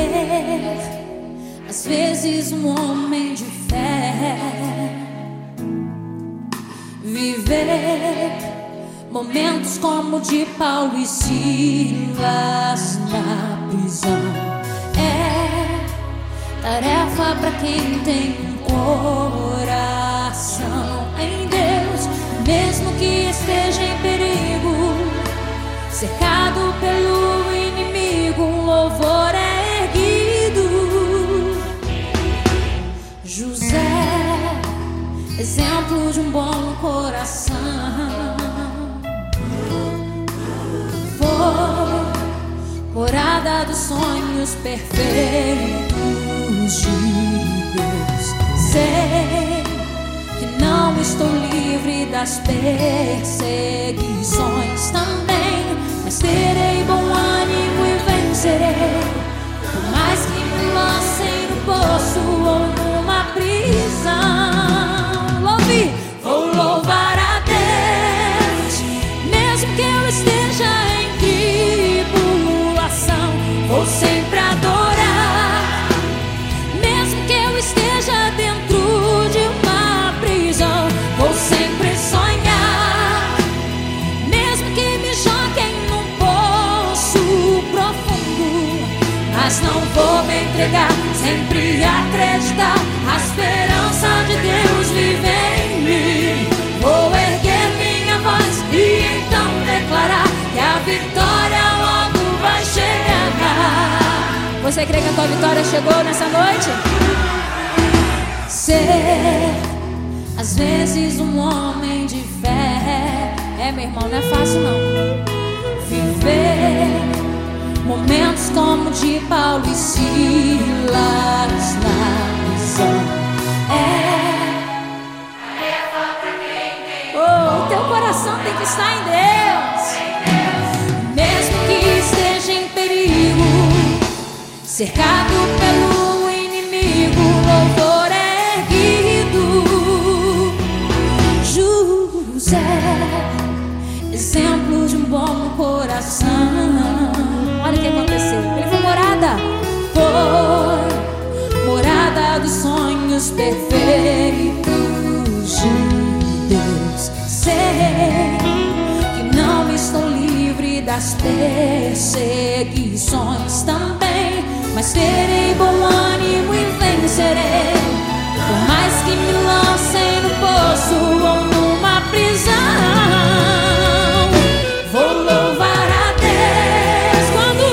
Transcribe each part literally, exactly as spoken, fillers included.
Ser, às vezes, um homem de fé. Viver momentos como de Paulo e Silas na prisão. É tarefa para quem tem um coração em Deus, mesmo que esteja em perigo, cercado pelo inimigo, um louvor é erguido. José, exemplo de um bom coração, foi morada dos sonhos perfeitos de Deus. Sei que não estou livre das perseguições também, mas terei bom ânimo e vencerei, por mais que me lancem no poço ou numa prisão. Louve, vou louvar a Deus, mesmo que eu esteja em tribulação. Vou sempre adorar, mesmo que eu esteja dentro de uma prisão. Vou sempre sonhar, mesmo que me joguem num poço profundo, mas não vou me entregar, sempre acreditar. A esperança de Deus vive em mim. Vou erguer minha voz e então declarar que a vitória logo vai chegar. Você crê que a tua vitória chegou nessa noite? Ser, às vezes, um homem de fé. É, meu irmão, não é fácil não. Viver momentos como de Paulo e Silas na prisão. É, oh, o teu coração tem que estar em Deus, mesmo que esteja em perigo, cercado pelo inimigo, louvor é erguido. José, exemplo de um bom coração. Olha o que aconteceu. Ele foi morada, foi morada dos sonhos perfeitos de Deus. Sei que não estou livre das perseguições também, mas terei bom ânimo e vencerei, por mais que me lancem no poço ou numa prisão. Vou louvar a Deus. Quando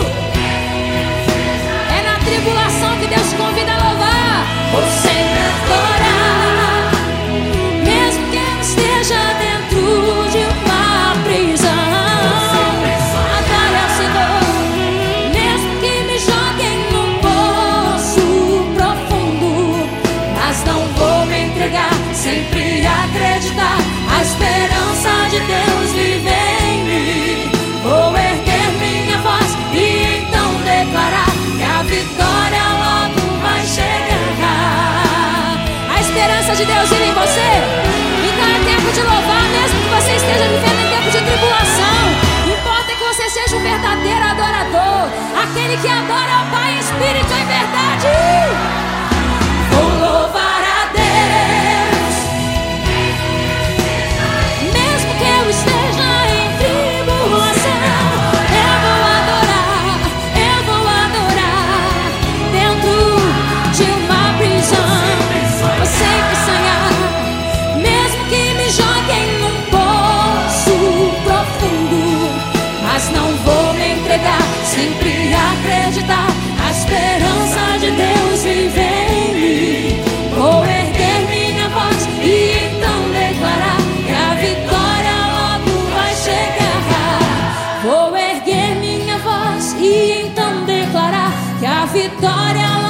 é na tribulação que Deus te convida a louvar, vou sempre adorar, mesmo que eu esteja dentro de uma prisão. Adore ao Senhor, mesmo que me joguem num poço profundo, mas não vou me entregar, sempre acreditar. A esperança de Deus vive em mim. Vou erguer minha voz e então declarar que a vitória logo vai chegar. A esperança de Deus vive em você. Então é tempo de louvar, mesmo que você esteja vivendo em tempo de tribulação. Importa que você seja um verdadeiro adorador, aquele que adora ao Pai em espírito e em verdade. Vou louvar a Deus, mesmo que eu esteja em tribulação. Eu vou adorar, eu vou adorar, dentro de uma prisão. Vou sempre sonhar, mesmo que me joguem num poço profundo, mas não vou me entregar, sempre acreditar. A esperança de Deus vive em mim. Vou erguer minha voz e então declarar que a vitória logo vai chegar. Vou erguer minha voz e então declarar que a vitória